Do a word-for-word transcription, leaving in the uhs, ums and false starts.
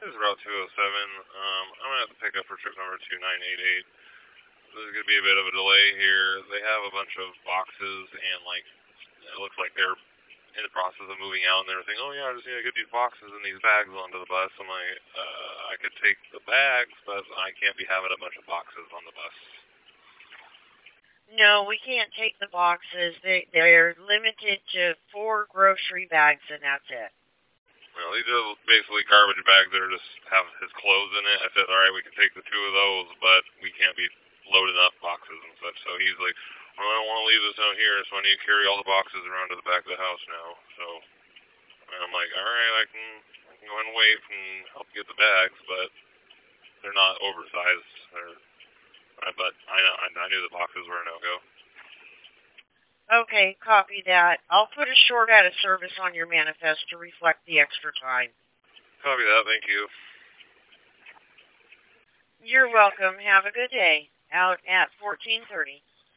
This is Route two oh seven. Um, I'm going to have to pick up for trip number two nine eight eight. This is going to be a bit of a delay here. They have a bunch of boxes and, like, it looks like they're in the process of moving out and everything. Oh, yeah, I just need to get these boxes and these bags onto the bus. I'm like, uh, I could take the bags, but I can't be having a bunch of boxes on the bus. No, we can't take the boxes. They, they're limited to four grocery bags, and that's it. Well, these are basically garbage bags that are just have his clothes in it. I said, all right, we can take the two of those, but we can't be loading up boxes and such. So he's like, well, I don't want to leave this out here, so I need to carry all the boxes around to the back of the house now. So and I'm like, all right, I can, I can go ahead and wait and help get the bags, but they're not oversized. They're, but I, I, I knew the boxes were a no-go. Okay, copy that. I'll put a short out of service on your manifest to reflect the extra time. Copy that, thank you. You're welcome. Have a good day. Out at fourteen thirty.